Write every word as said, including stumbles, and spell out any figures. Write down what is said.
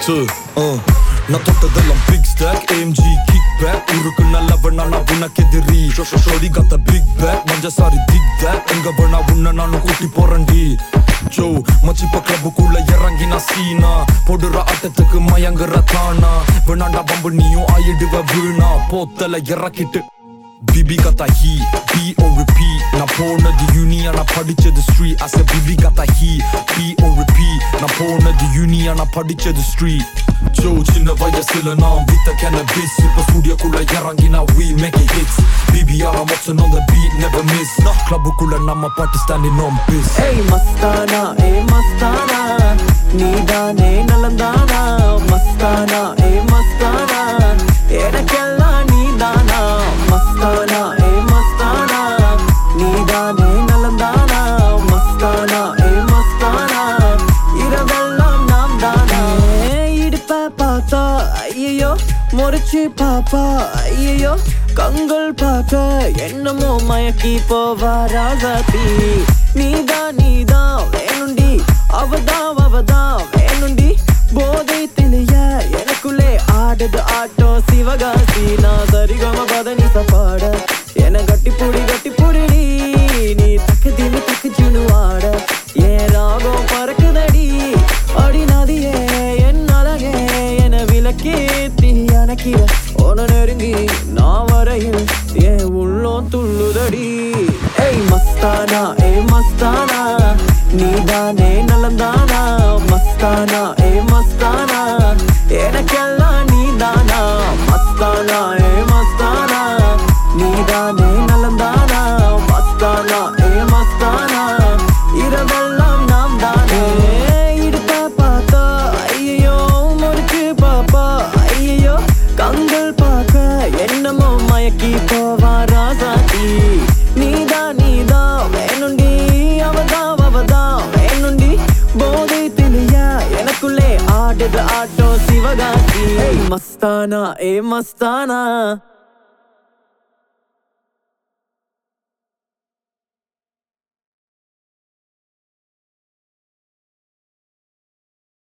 So, uh நான் தொட்டதெல்லாம் big stack A M G kickback ஊருக்கு நல்லவன் நான் உனக்கு எதிரி Shorty got the big back மஞ்ச சாரி dig that எங்க வேணா உன்னை நானும் கூட்டி போறேன்டி ஜோ மச்சிப்ப கிளப்புக்குள்ள இறங்கி நான் சீனா போடுற ஆட்டத்துக்கு மயங்குற தானா வேணாண்டா பம்பு நீயும் ஆயிடுவ வீணா போத்தல இறக்கிட்டு Bibi got the heat, B on repeat நான் போனது uni ஆனா படிச்சது street I said Bibi got the heat, B on repeat நான் போனது uni ஆனா படிச்சது street Joe சின்ன வயசுல நான் வித்த cannabis இப்ப ஸ்டுடியோக்குள்ள இறங்கி நான் we make it hits Bibi ஆரா மொச்சன் on the beat never miss கிளப்புக்குள்ள நம்ம பாட்டு standing on biz Hey Mastana ஏ மஸ்தானா நீதானே நலந்தானா மஸ்தானா ஏ மஸ்தானா எனக்கெல்லாம் நீதானா மஸ்தானா ஏ மஸ்தானா நீதானே நலந்தானா மஸ்தானா ஏ மஸ்தானா இரவெல்லாம் நாம் தானா இடுப்ப பார்த்தா ஐயோ முறைச்சு பாப்பா ஐயோ கண்கள் பார்க்க என்னமோ மயக்கி போவா ராசாத்தி நீதான் நீதான் வேணுண்டி அவதான் அவதான் வேணுண்டி போதை தெளிய எனக்குள்ளே ஆடுது ஆட்டம் சிவகாசி நான் சரிகம பதனி சப்பாட என கட்டி புடி கட்டி புடிடி நீ தக்கு திமி தக்கு ஜுனு ஆட ஏன் ராகம் பறக்குதடி அடி நதியே என் அழகே என விளக்கேத்தி அணைக்கிற உன நெருங்கி நான் வரையில் ஏன் உள்ளோம் துள்ளுதடி ஏய் மஸ்தானா ஏ மஸ்தானா நீதானே நலந்தானா மஸ்தானா ஏ மஸ்தானா எனக்கெல்லாம் நீதானா மஸ்தானா ஏ மஸ்தானா நீதானே நலந்தானா மஸ்தானா ஏ மஸ்தானா இரவெல்லாம் நாம் தானே இடுப்ப பார்த்தா ஐயோ முறிச்சு பாப்பா ஐயோ கண்கள் பார்க்க என்னமோ மயக்கி போவா ராசாத்தி நீதான் நீதான் வேணுண்டி அவதான் அவதான் வேணுண்டி போதை தெளிய எனக்குள்ளே ஆடுது ஆட்டோ சிவகாசி மஸ்தானா ஏ மஸ்தானா